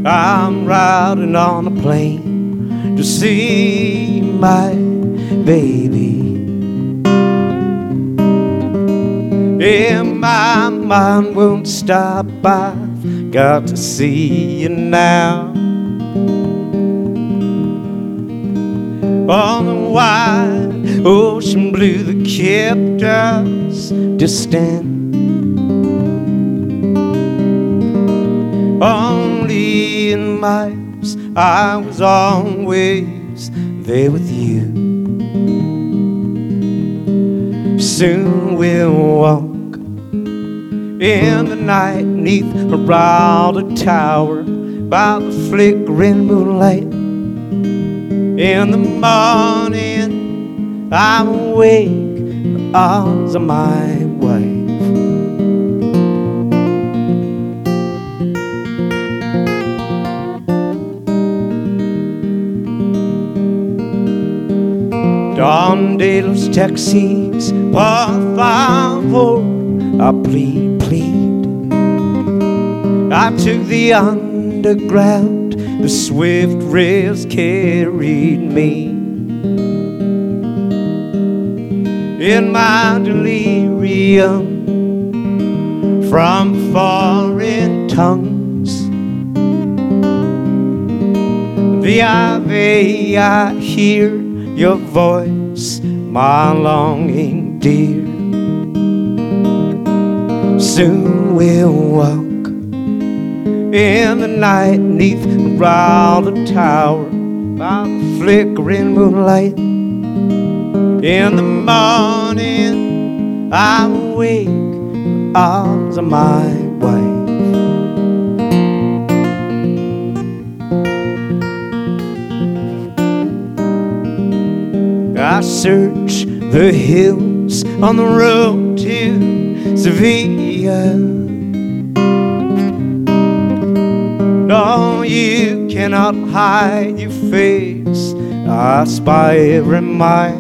I'm riding on a plane to see my baby. And my mind won't stop, I've got to see you now. On the wide ocean blue that kept us distant, only in miles I was always there with you. Soon we'll walk in the night neath a rounded tower by the flickering moonlight. In the morning I'm awake in the arms of my wife. Don de los taxis, por favor, I plead, plead. I took the underground, the swift rails carried me. In my delirium from foreign tongues, via via I hear your voice, my longing dear. Soon we'll walk in the night neath the rounded tower by the flickering moonlight. In the morning I'm awake in the arms of my wife. I search the hills on the road to Sevilla. No, you cannot hide your face, I spy every mile.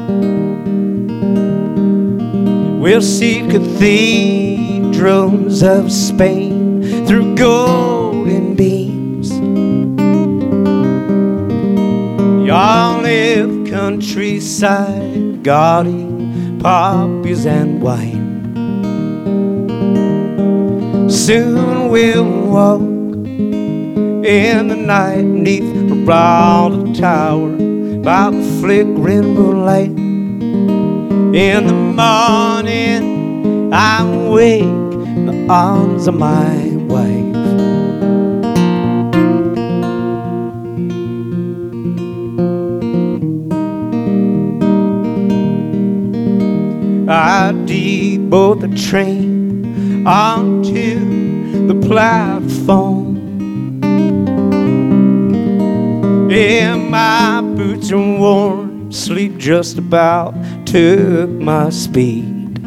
We'll see cathedrals of Spain through golden beams. The olive countryside, gaudy poppies and wine. Soon we'll walk in the night neath a rounded tower by the flickering moonlight. In the morning I'm awake in the arms of my wife. I deboard the train onto the platform. And my boots are worn, sleep just about took my speed.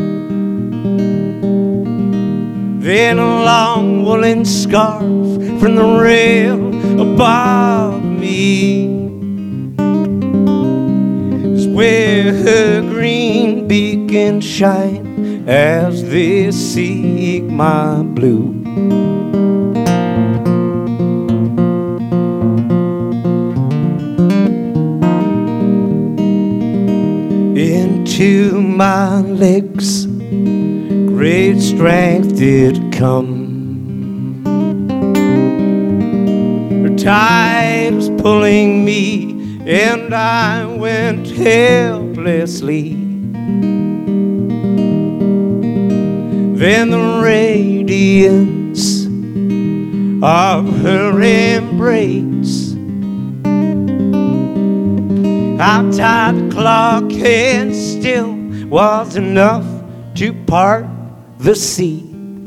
Then a long woolen scarf from the rail above me is where her green beacon shine as they seek my blue. Into my legs great strength did come. Her tide was pulling me and I went helplessly. Then the radiance of her embrace, I tied the clock and still was enough to part the sea.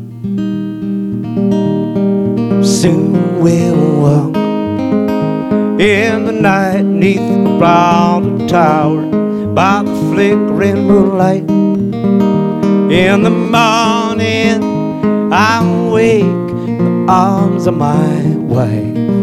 Soon we'll walk in the night neath the rounded tower by the flickering moonlight. In the morning I'm awake in the arms of my wife.